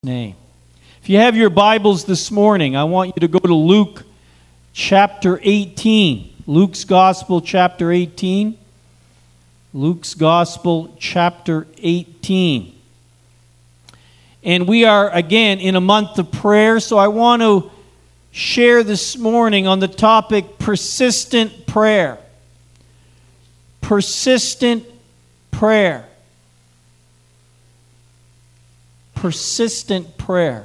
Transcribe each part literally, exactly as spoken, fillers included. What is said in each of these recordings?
Name. If you have your Bibles this morning, I want you to go to Luke chapter eighteen. Luke's Gospel chapter eighteen. Luke's Gospel chapter eighteen. And we are again in a month of prayer, so I want to share this morning on the topic persistent prayer. Persistent prayer. Persistent prayer.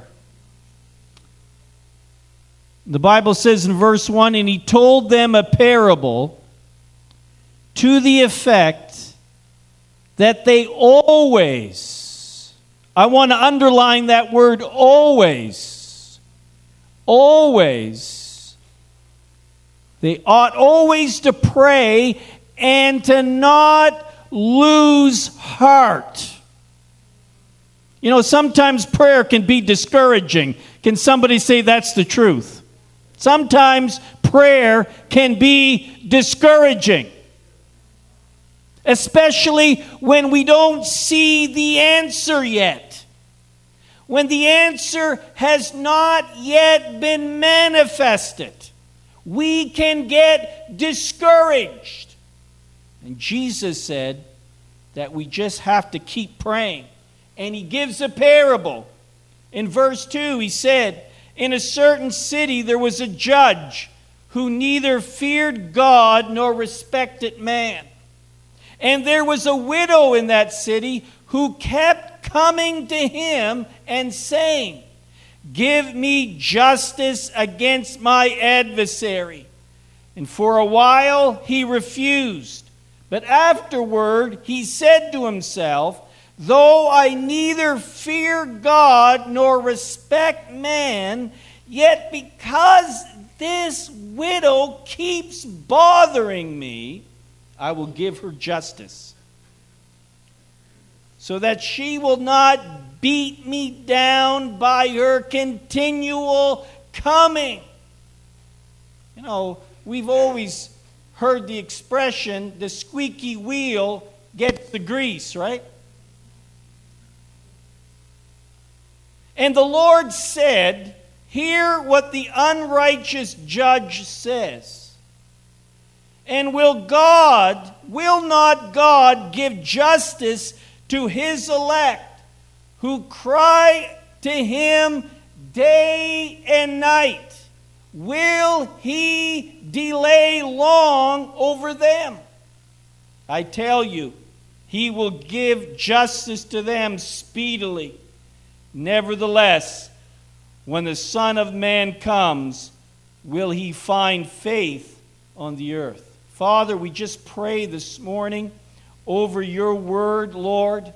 The Bible says in verse one, and he told them a parable to the effect that they always, I want to underline that word always, always, they ought always to pray and to not lose heart. You know, sometimes prayer can be discouraging. Can somebody say that's the truth? Sometimes prayer can be discouraging. Especially when we don't see the answer yet. When the answer has not yet been manifested. We can get discouraged. And Jesus said that we just have to keep praying. And he gives a parable. In verse two, he said, in a certain city there was a judge who neither feared God nor respected man. And there was a widow in that city who kept coming to him and saying, give me justice against my adversary. And for a while he refused. But afterward he said to himself, though I neither fear God nor respect man, yet because this widow keeps bothering me, I will give her justice, so that she will not beat me down by her continual coming. You know, we've always heard the expression, the squeaky wheel gets the grease, right? And the Lord said, hear what the unrighteous judge says. And will God, will not God give justice to his elect, who cry to him day and night? Will he delay long over them? I tell you, he will give justice to them speedily. Nevertheless, when the Son of Man comes, will he find faith on the earth? Father, we just pray this morning over your word, Lord.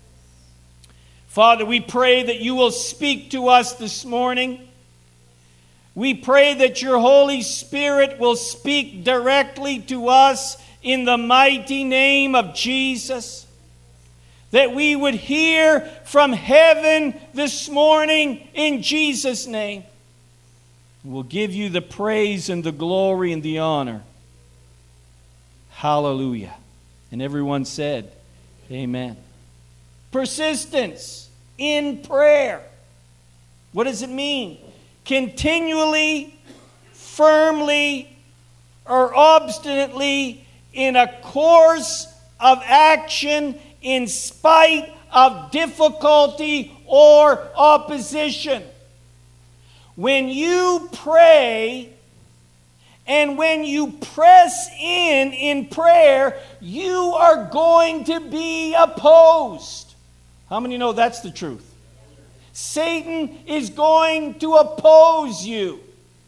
Father, we pray that you will speak to us this morning. We pray that your Holy Spirit will speak directly to us in the mighty name of Jesus. That we would hear from heaven this morning in Jesus' name. We'll give you the praise and the glory and the honor. Hallelujah. And everyone said, amen. Persistence in prayer. What does it mean? Continually, firmly, or obstinately in a course of action in spite of difficulty or opposition. When you pray and when you press in in prayer, you are going to be opposed. How many know that's the truth? Satan is going to oppose you.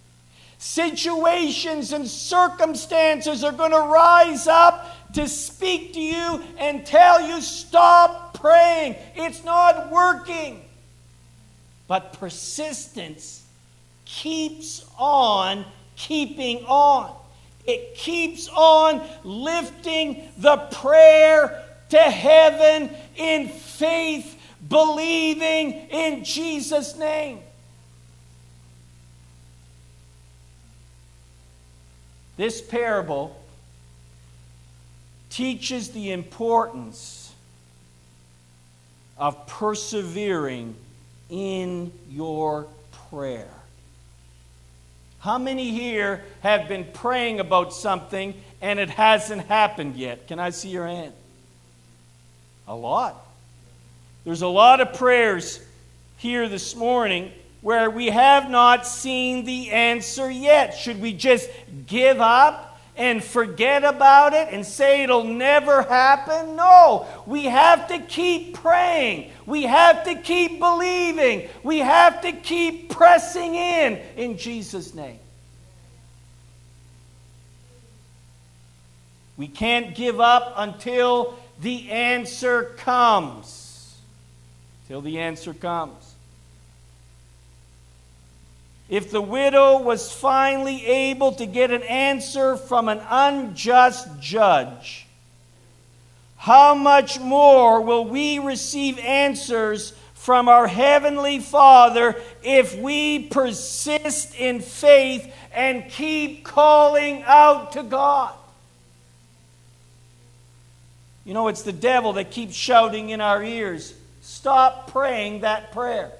Situations and circumstances are going to rise up to speak to you and tell you, stop praying. It's not working. But persistence keeps on keeping on. It keeps on lifting the prayer to heaven in faith, believing in Jesus' name. This parable teaches the importance of persevering in your prayer. How many here have been praying about something and it hasn't happened yet? Can I see your hand? A lot. There's a lot of prayers here this morning where we have not seen the answer yet. Should we just give up and forget about it and say it'll never happen? No. We have to keep praying. We have to keep believing. We have to keep pressing in in Jesus' name. We can't give up until the answer comes. Till the answer comes. If the widow was finally able to get an answer from an unjust judge, how much more will we receive answers from our Heavenly Father if we persist in faith and keep calling out to God? You know, it's the devil that keeps shouting in our ears, stop praying that prayer.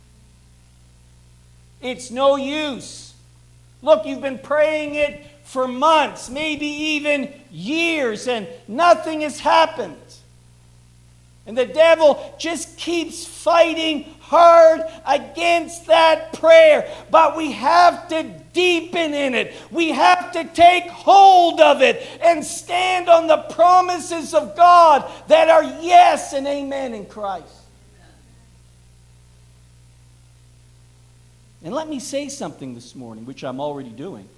It's no use. Look, you've been praying it for months, maybe even years, and nothing has happened. And the devil just keeps fighting hard against that prayer. But we have to deepen in it. We have to take hold of it and stand on the promises of God that are yes and amen in Christ. And let me say something this morning, which I'm already doing.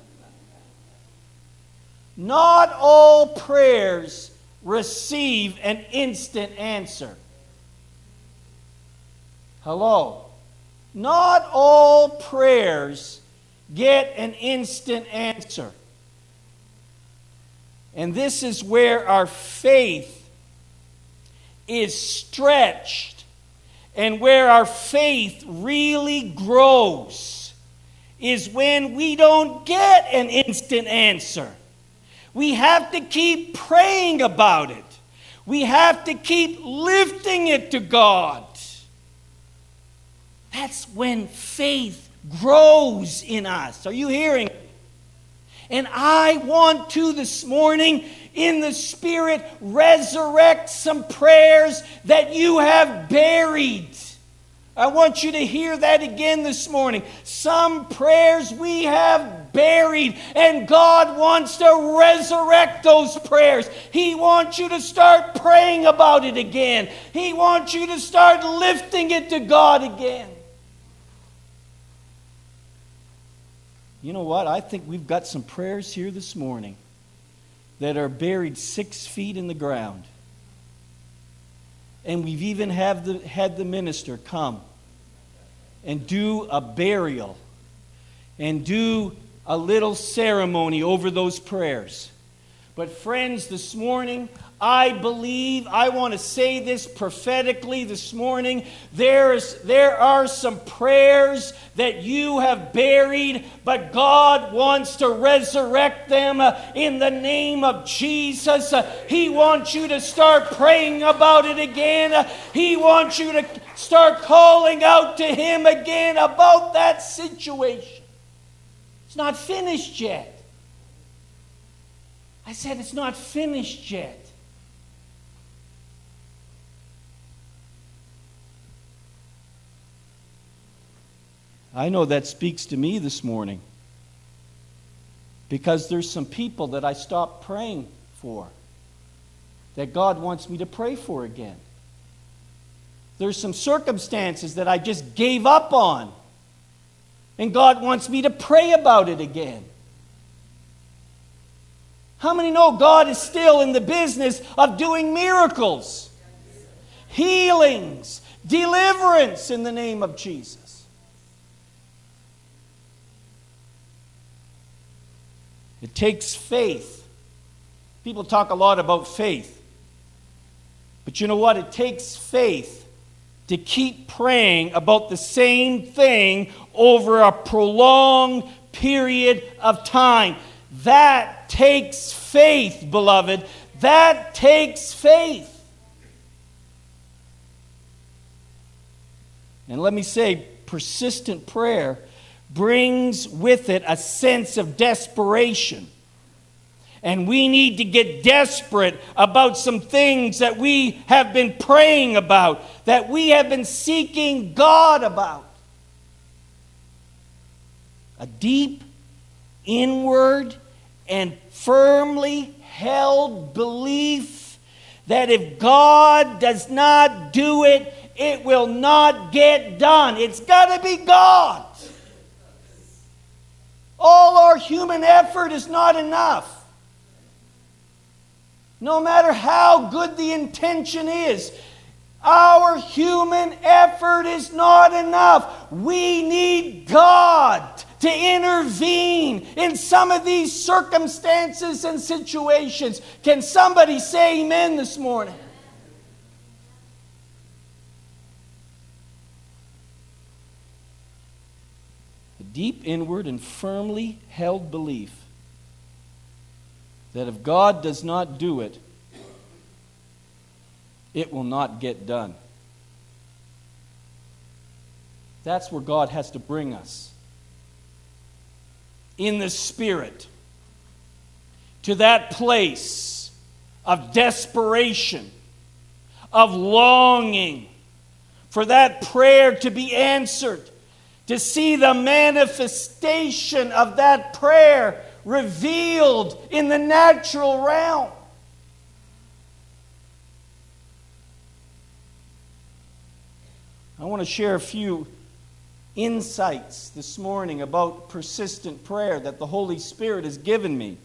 Not all prayers receive an instant answer. Hello. Not all prayers get an instant answer. And this is where our faith is stretched. And where our faith really grows is when we don't get an instant answer. We have to keep praying about it. We have to keep lifting it to God. That's when faith grows in us. Are you hearing? And I want to this morning, in the Spirit, resurrect some prayers that you have buried. I want you to hear that again this morning. Some prayers we have buried, and God wants to resurrect those prayers. He wants you to start praying about it again. He wants you to start lifting it to God again. You know what? I think we've got some prayers here this morning that are buried six feet in the ground. And we've even have the, had the minister come and do a burial and do a little ceremony over those prayers. But friends, this morning, I believe, I want to say this prophetically this morning, there's, there are some prayers that you have buried, but God wants to resurrect them uh, in the name of Jesus. Uh, he wants you to start praying about it again. Uh, he wants you to start calling out to Him again about that situation. It's not finished yet. I said it's not finished yet. I know that speaks to me this morning because there's some people that I stopped praying for that God wants me to pray for again. There's some circumstances that I just gave up on and God wants me to pray about it again. How many know God is still in the business of doing miracles, healings, deliverance in the name of Jesus? It takes faith. People talk a lot about faith. But you know what? It takes faith to keep praying about the same thing over a prolonged period of time. That takes faith, beloved. That takes faith. And let me say, persistent prayer brings with it a sense of desperation. And we need to get desperate about some things that we have been praying about, that we have been seeking God about. A deep, inward, and firmly held belief that if God does not do it, it will not get done. It's got to be God. All our human effort is not enough. No matter how good the intention is, our human effort is not enough. We need God to intervene in some of these circumstances and situations. Can somebody say amen this morning? A deep, inward, and firmly held belief that if God does not do it, it will not get done. That's where God has to bring us. In the Spirit. To that place of desperation, of longing for that prayer to be answered. To see the manifestation of that prayer revealed in the natural realm. I want to share a few insights this morning about persistent prayer that the Holy Spirit has given me.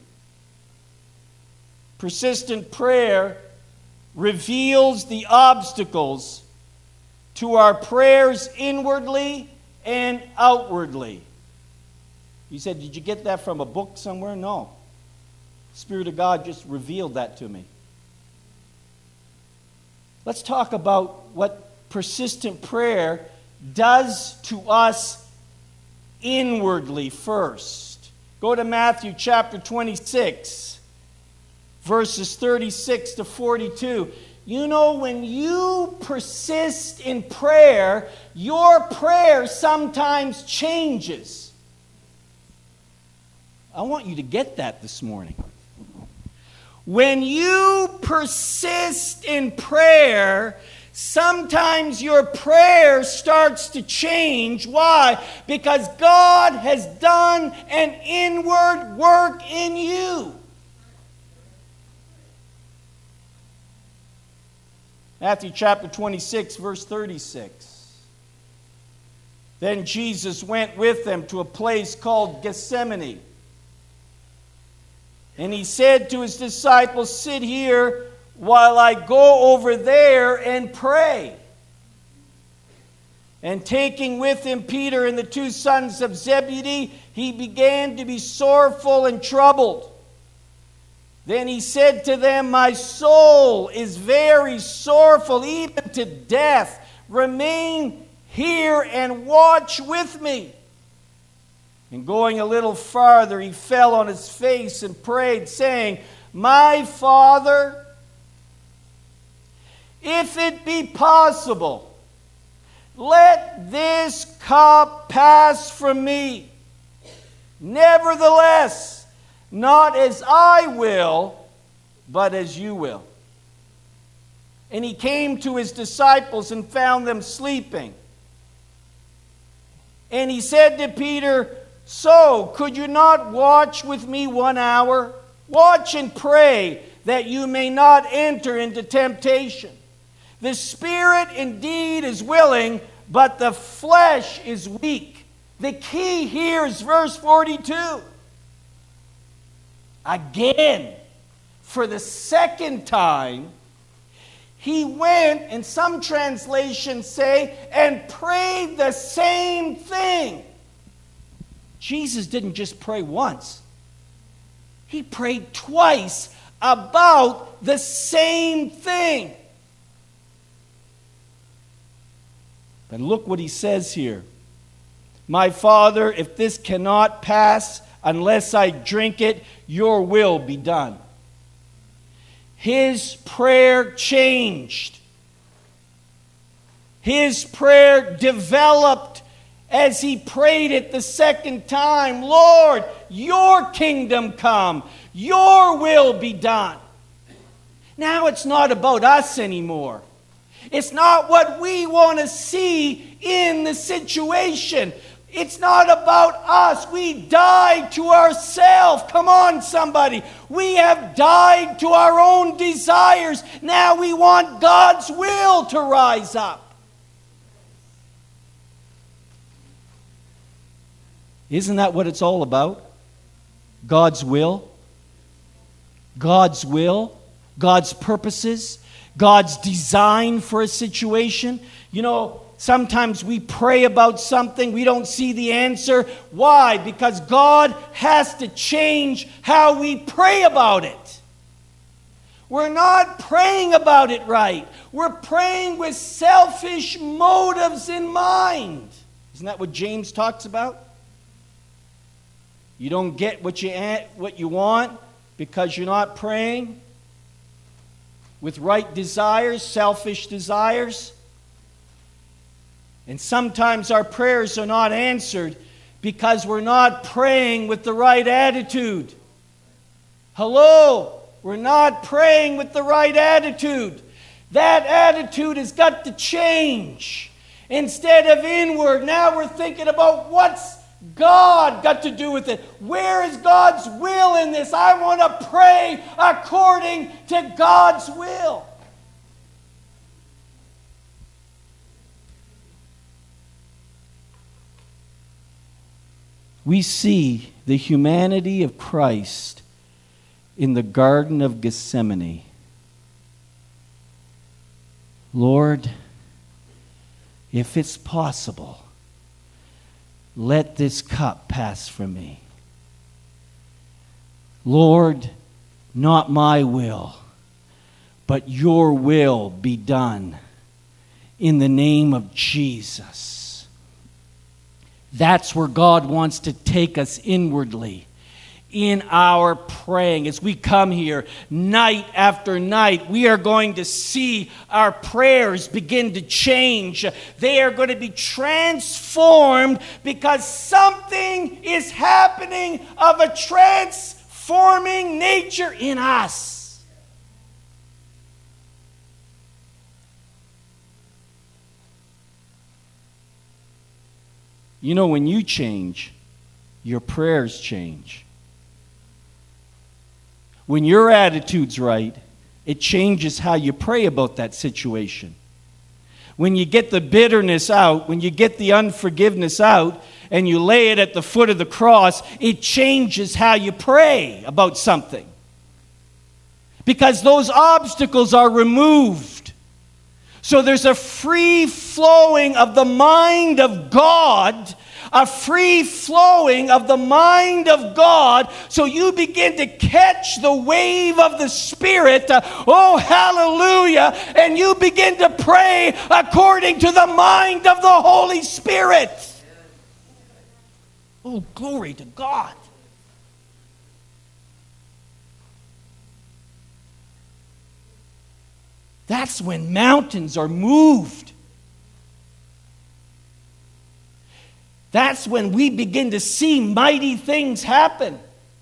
Persistent prayer reveals the obstacles to our prayers inwardly and outwardly. You said, did you get that from a book somewhere? No. The Spirit of God just revealed that to me. Let's talk about what persistent prayer does to us inwardly first. Go to Matthew chapter twenty-six, verses thirty-six to forty-two. You know, when you persist in prayer, your prayer sometimes changes. I want you to get that this morning. When you persist in prayer, sometimes your prayer starts to change. Why? Because God has done an inward work in you. Matthew chapter twenty-six, verse thirty-six. Then Jesus went with them to a place called Gethsemane. And he said to his disciples, sit here while I go over there and pray. And taking with him Peter and the two sons of Zebedee, he began to be sorrowful and troubled. Then he said to them, my soul is very sorrowful, even to death. Remain here and watch with me. And going a little farther, he fell on his face and prayed, saying, my Father, if it be possible, let this cup pass from me. Nevertheless, not as I will, but as you will. And he came to his disciples and found them sleeping. And he said to Peter, so, could you not watch with me one hour? Watch and pray that you may not enter into temptation. The spirit indeed is willing, but the flesh is weak. The key here is verse forty-two. Again, for the second time, he went, and some translations say, and prayed the same thing. Jesus didn't just pray once. He prayed twice about the same thing. But look what he says here. My Father, if this cannot pass unless I drink it, your will be done. His prayer changed. His prayer developed as he prayed it the second time. Lord, your kingdom come, your will be done. Now it's not about us anymore. It's not what we want to see in the situation. It's not about us. We died to ourselves. Come on, somebody. We have died to our own desires. Now we want God's will to rise up. Isn't that what it's all about? God's will? God's will? God's purposes? God's design for a situation? You know, sometimes we pray about something, we don't see the answer. Why? Because God has to change how we pray about it. We're not praying about it right. We're praying with selfish motives in mind. Isn't that what James talks about? You don't get what you, what you want because you're not praying with right desires, selfish desires. And sometimes our prayers are not answered because we're not praying with the right attitude. Hello? We're not praying with the right attitude. That attitude has got to change. Instead of inward, now we're thinking about what's God got to do with it. Where is God's will in this? I want to pray according to God's will. We see the humanity of Christ in the Garden of Gethsemane. Lord, if it's possible, let this cup pass from me. Lord, not my will, but your will be done in the name of Jesus. That's where God wants to take us inwardly in our praying. As we come here night after night, we are going to see our prayers begin to change. They are going to be transformed because something is happening of a transforming nature in us. You know, when you change, your prayers change. When your attitude's right, it changes how you pray about that situation. When you get the bitterness out, when you get the unforgiveness out, and you lay it at the foot of the cross, it changes how you pray about something. Because those obstacles are removed. So there's a free flowing of the mind of God, a free flowing of the mind of God, so you begin to catch the wave of the Spirit, uh, oh hallelujah, and you begin to pray according to the mind of the Holy Spirit. Oh, glory to God. That's when mountains are moved. That's when we begin to see mighty things happen.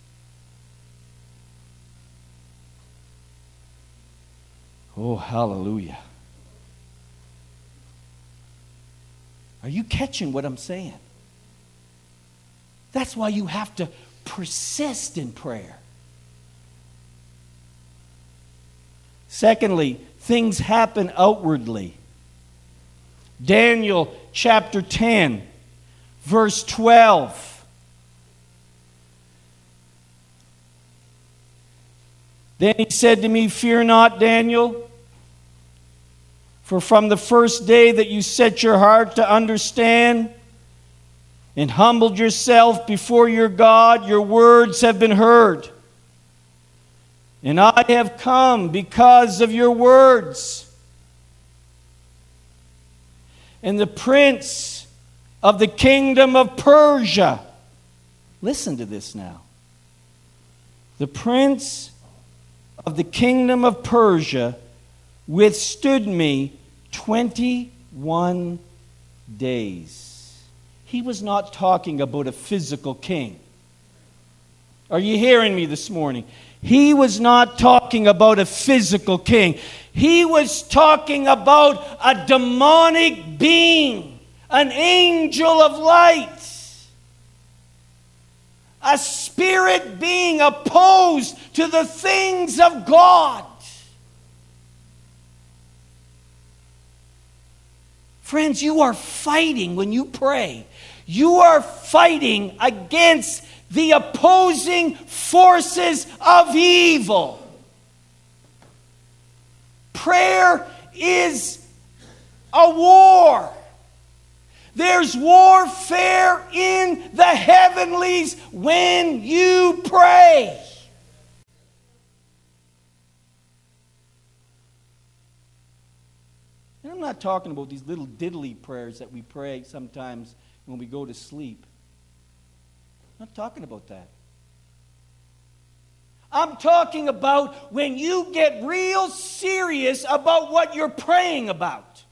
Oh, hallelujah. Are you catching what I'm saying? That's why you have to persist in prayer. Secondly, things happen outwardly. Daniel chapter ten, verse twelve. Then he said to me, "Fear not, Daniel, for from the first day that you set your heart to understand and humbled yourself before your God, your words have been heard. And I have come because of your words. And the prince of the kingdom of Persia," listen to this now. "The prince of the kingdom of Persia withstood me twenty twenty-one days. He was not talking about a physical king. Are you hearing me this morning? He was not talking about a physical king. He was talking about a demonic being, an angel of light, a spirit being opposed to the things of God. Friends, you are fighting when you pray. You are fighting against the opposing forces of evil. Prayer is a war. There's warfare in the heavenlies when you pray. And I'm not talking about these little diddly prayers that we pray sometimes when we go to sleep. I'm not talking about that. I'm talking about when you get real serious about what you're praying about.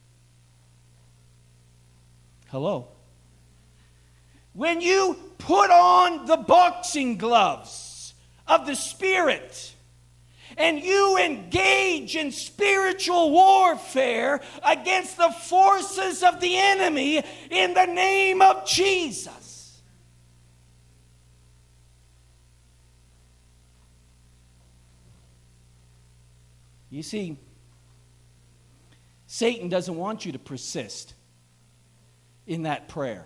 Hello? When you put on the boxing gloves of the Spirit and you engage in spiritual warfare against the forces of the enemy in the name of Jesus. You see, Satan doesn't want you to persist in that prayer.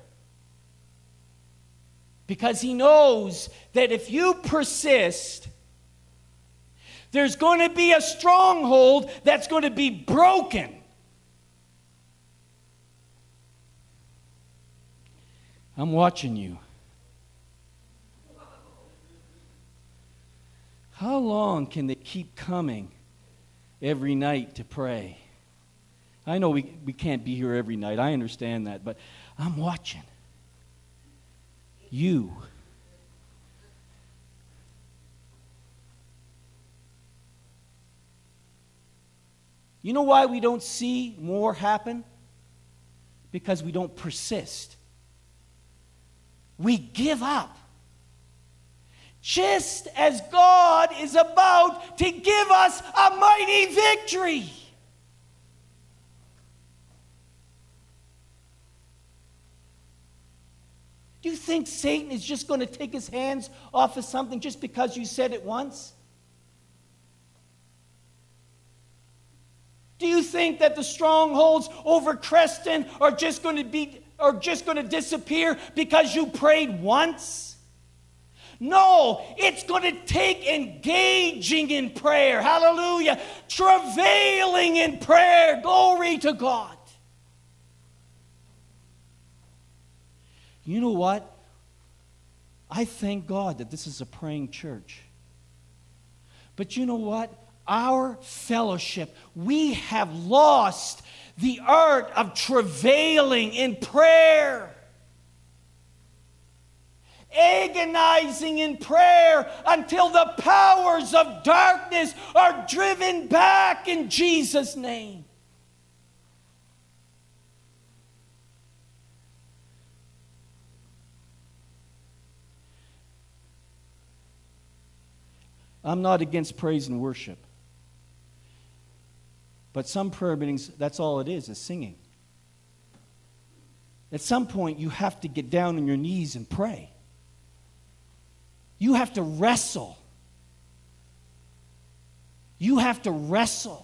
Because he knows that if you persist, there's going to be a stronghold that's going to be broken. I'm watching you. How long can they keep coming every night to pray? I know we, we can't be here every night. I understand that. But I'm watching. You. You know why we don't see more happen? Because we don't persist. We give up. Just as God is about to give us a mighty victory. Do you think Satan is just going to take his hands off of something just because you said it once? Do you think that the strongholds over Creston are just going to be are just going to disappear because you prayed once? No, it's going to take engaging in prayer. Hallelujah. Travailing in prayer. Glory to God. You know what? I thank God that this is a praying church. But you know what? Our fellowship, we have lost the art of travailing in prayer. Agonizing in prayer until the powers of darkness are driven back in Jesus' name. I'm not against praise and worship. But some prayer meetings, that's all it is, is singing. At some point, you have to get down on your knees and pray. You have to wrestle. You have to wrestle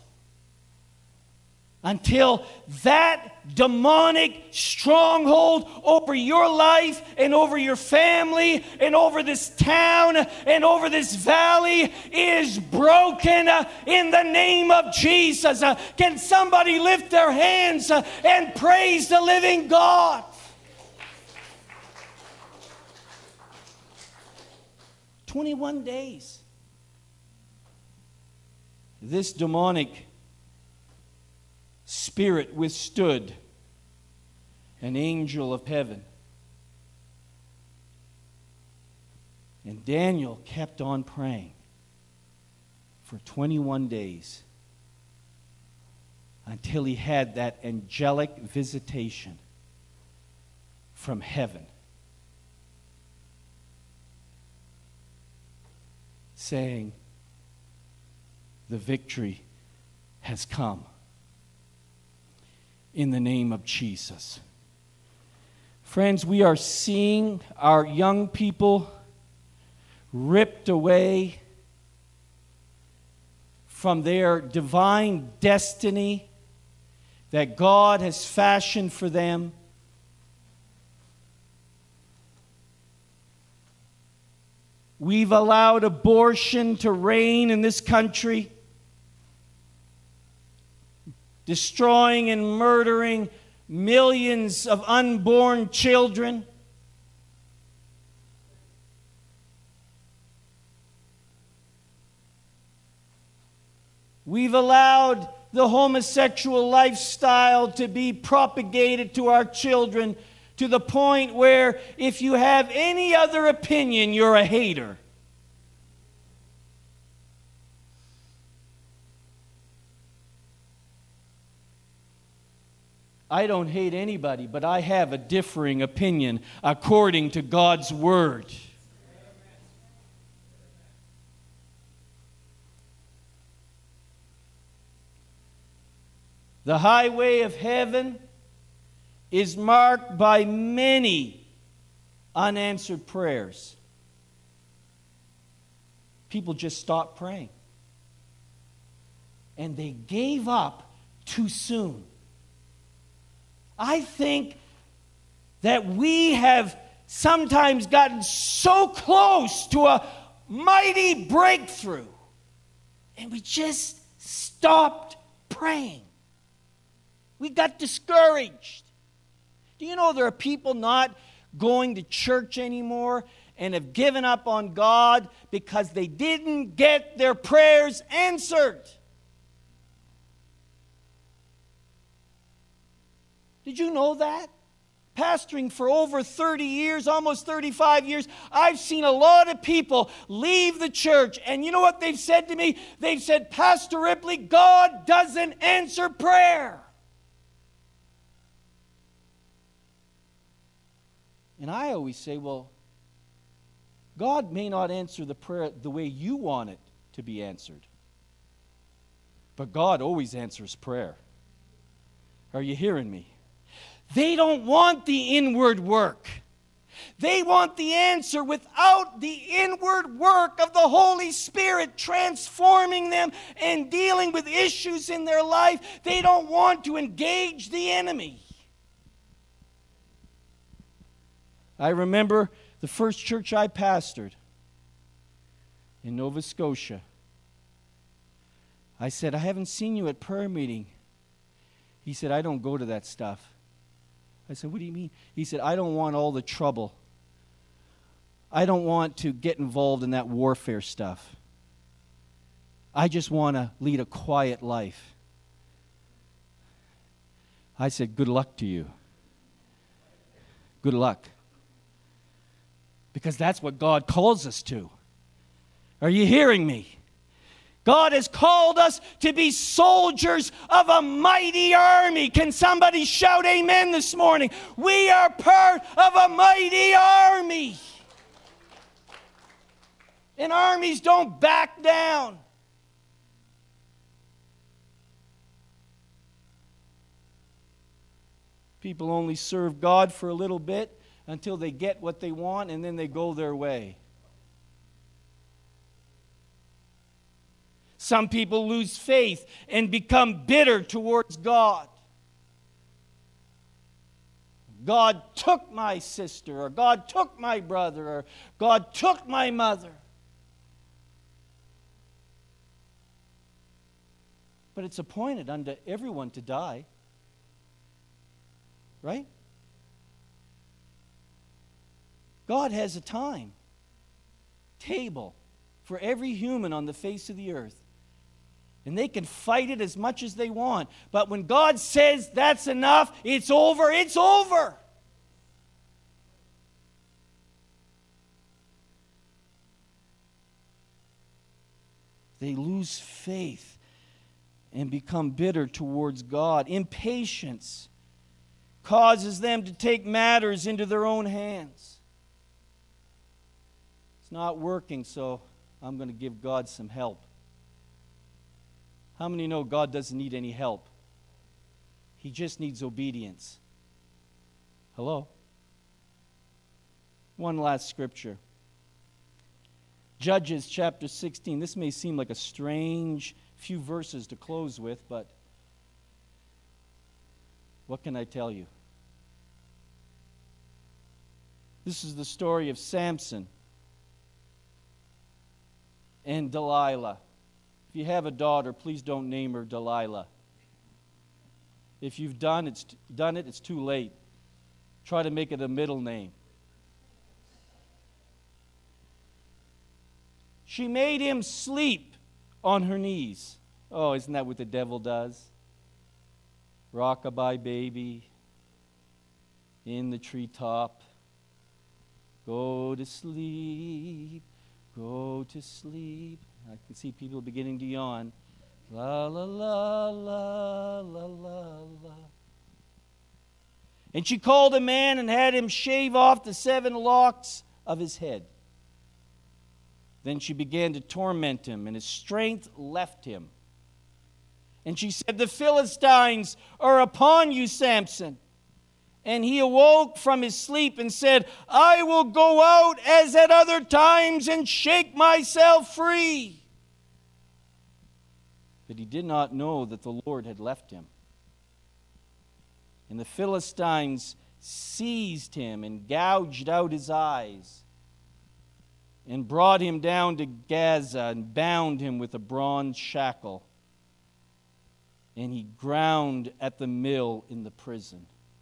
until that demonic stronghold over your life and over your family and over this town and over this valley is broken uh, in the name of Jesus. Uh, can somebody lift their hands uh, and praise the living God? twenty-one days. This demonic spirit withstood an angel of heaven. And Daniel kept on praying for twenty-one days until he had that angelic visitation from heaven, saying, the victory has come in the name of Jesus. Friends, we are seeing our young people ripped away from their divine destiny that God has fashioned for them. We've allowed abortion to reign in this country, destroying and murdering millions of unborn children. We've allowed the homosexual lifestyle to be propagated to our children to the point where if you have any other opinion, you're a hater. I don't hate anybody, but I have a differing opinion according to God's Word. The highway of heaven is marked by many unanswered prayers. People just stopped praying. And they gave up too soon. I think that we have sometimes gotten so close to a mighty breakthrough, and we just stopped praying. We got discouraged. Do you know there are people not going to church anymore and have given up on God because they didn't get their prayers answered? Did you know that? Pastoring for over thirty years, almost thirty-five years, I've seen a lot of people leave the church. And you know what they've said to me? They've said, Pastor Ripley, God doesn't answer prayer. And I always say, well, God may not answer the prayer the way you want it to be answered. But God always answers prayer. Are you hearing me? They don't want the inward work. They want the answer without the inward work of the Holy Spirit transforming them and dealing with issues in their life. They don't want to engage the enemy. I remember the first church I pastored in Nova Scotia. I said, I haven't seen you at prayer meeting. He said, I don't go to that stuff. I said, what do you mean? He said, I don't want all the trouble. I don't want to get involved in that warfare stuff. I just want to lead a quiet life. I said, good luck to you. Good luck. Because that's what God calls us to. Are you hearing me? God has called us to be soldiers of a mighty army. Can somebody shout amen this morning? We are part of a mighty army. And armies don't back down. People only serve God for a little bit until they get what they want, and then they go their way. Some people lose faith and become bitter towards God. God took my sister, or God took my brother, or God took my mother. But it's appointed unto everyone to die. Right? God has a time, table for every human on the face of the earth. And they can fight it as much as they want. But when God says that's enough, it's over, it's over. They lose faith. and become bitter towards God. Impatience causes them to take matters into their own hands. It's not working, so I'm going to give God some help. How many know God doesn't need any help? He just needs obedience. Hello? One last scripture. Judges chapter sixteen. This may seem like a strange few verses to close with, but what can I tell you? This is the story of Samson and Delilah. If you have a daughter, please don't name her Delilah. If you've done, it's, done it, it's too late. Try to make it a middle name. She made him sleep on her knees. Oh, isn't that what the devil does? Rockabye baby in the treetop. Go to sleep, go to sleep. I can see people beginning to yawn. La la la la la la la. And she called a man and had him shave off the seven locks of his head. Then she began to torment him, and his strength left him. And she said, "The Philistines are upon you, Samson." And he awoke from his sleep and said, "I will go out as at other times and shake myself free." But he did not know that the Lord had left him. And the Philistines seized him and gouged out his eyes, and brought him down to Gaza and bound him with a bronze shackle. And he ground at the mill in the prison.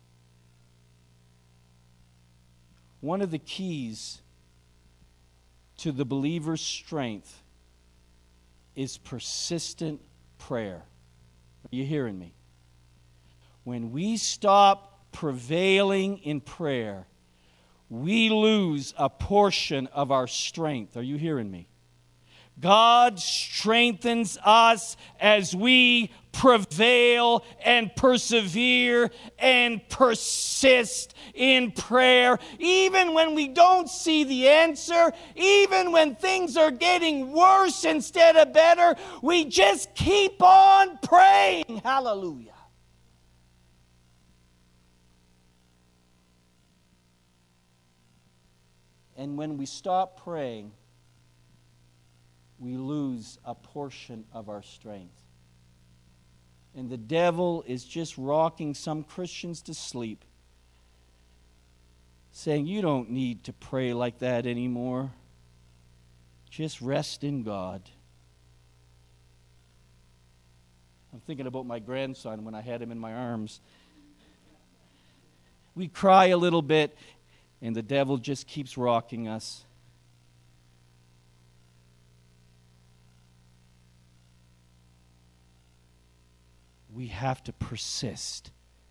One of the keys to the believer's strength is persistent prayer. Are you hearing me? When we stop prevailing in prayer, we lose a portion of our strength. Are you hearing me? God strengthens us as we prevail and persevere and persist in prayer. Even when we don't see the answer, even when things are getting worse instead of better, we just keep on praying. Hallelujah. And when we stop praying, we lose a portion of our strength. And the devil is just rocking some Christians to sleep, saying, "You don't need to pray like that anymore. Just rest in God." I'm thinking about my grandson when I had him in my arms. We cry a little bit, and the devil just keeps rocking us. We have to persist.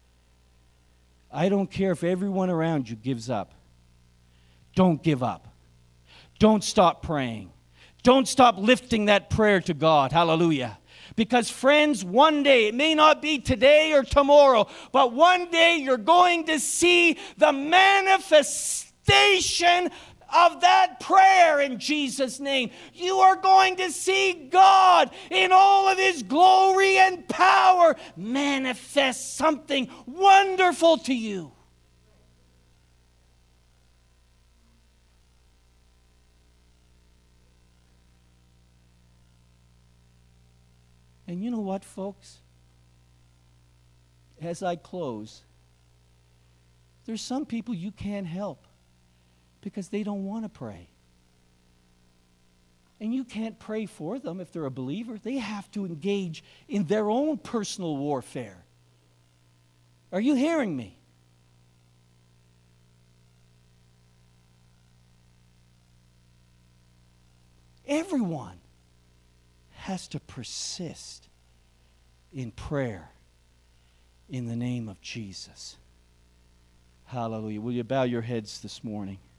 I don't care if everyone around you gives up. Don't give up. Don't stop praying. Don't stop lifting that prayer to God. Hallelujah. Because friends, one day, it may not be today or tomorrow, but one day you're going to see the manifestation of that prayer in Jesus' name. You are going to see God in all of His glory and power manifest something wonderful to you. And you know what, folks? As I close, there's some people you can't help because they don't want to pray. And you can't pray for them if they're a believer. They have to engage in their own personal warfare. Are you hearing me? Everyone has to persist in prayer in the name of Jesus. Hallelujah. Will you bow your heads this morning?